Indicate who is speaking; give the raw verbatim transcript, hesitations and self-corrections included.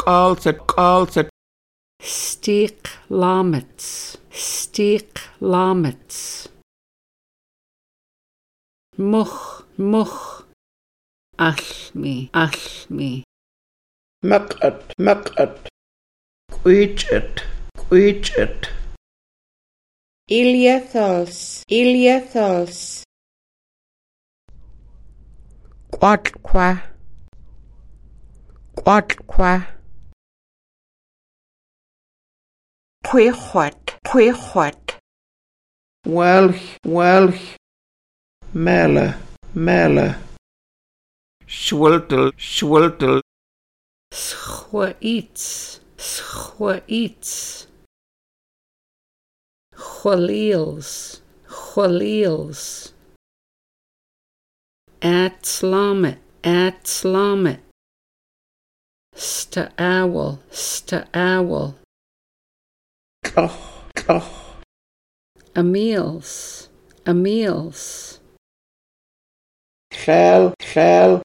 Speaker 1: Calset, calset.
Speaker 2: Steek lamets, steek lamets. Much, much. Allmi, allmi.
Speaker 1: Maqat, maqat. Queechet, queechet.
Speaker 3: Iliathals, iliathals.
Speaker 1: Quatqua, quatqua.
Speaker 3: Quehuat, quehuat.
Speaker 1: Welch, welch. Melle, melle. Schwiltel, schwiltel.
Speaker 2: Schwaits, schwaits. Khwalils, khwalils. At slamet, at slamet. Sta'awel, sta'awel.
Speaker 1: Cloch, cloch.
Speaker 2: Emils, emils.
Speaker 1: Shell, shell.